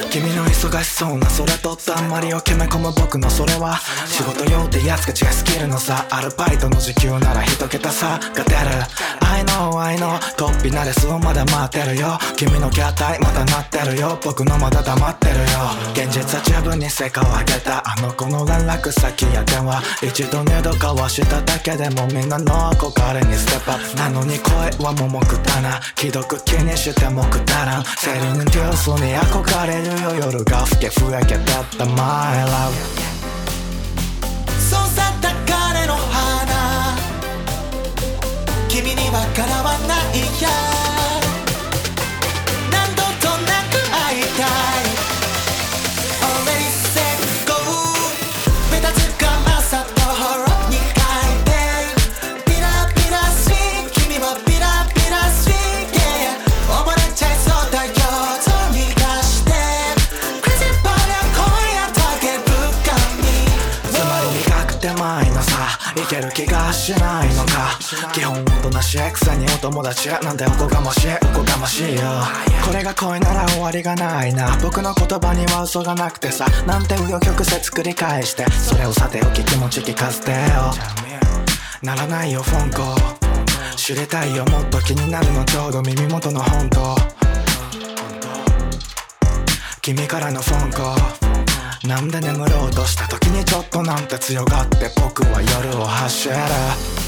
君の忙しそうなそれとってあんまりを決め込む僕のそれは仕事用ってやつが違うスキルのさアルバイトの時給なら一桁差が出る I know I know 突飛なレスをまだ待ってるよ君の携帯まだ鳴ってるよ僕のまだ黙ってるよ現実は十分に成果を上げたあの子の連絡先や電話一度二度交わしただけでもみんなの憧れにステップアップなのに声はもくだな既読気にしてもくだらんセリヌデュースに憧れるよ夜が更けふやけだった My love そうさった彼の花君にはかなわないや何度となく会いたい Already set go 目立つかまさと2回でビラビラスイー君はビラビラスイー Yeah 溺れちゃいそうだよと逃がしてCrazy boy 今夜たけるかにつまり苦くてまいのさいける気がしないのか基本おとなしいくせにお友達なんておこがましいおこがましいよこれが恋なら終わりがないな僕の言葉には嘘がなくてさなんて紆余曲折繰り返してそれをさておき気持ち聞かせてよならないよフォンコ知りたいよもっと気になるのちょうど耳元の本当君からのフォンコなんで眠ろうとした時にちょっとなんて強がって僕は夜を走る